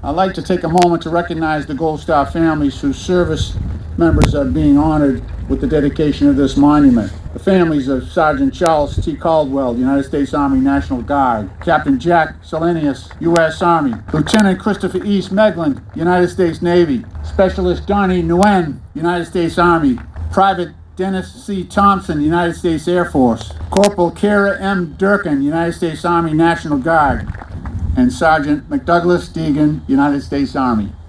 I'd like to take a moment to recognize the Gold Star families whose service members are being honored with the dedication of this monument. The families of Sergeant Charles T. Caldwell, United States Army National Guard; Captain Jack Selenius, U.S. Army; Lieutenant Christopher E. Smegland, United States Navy; Specialist Donnie Nguyen, United States Army; Private Dennis C. Thompson, United States Air Force; Corporal Kara M. Durkin, United States Army National Guard; and Sergeant McDouglas Deegan, United States Army.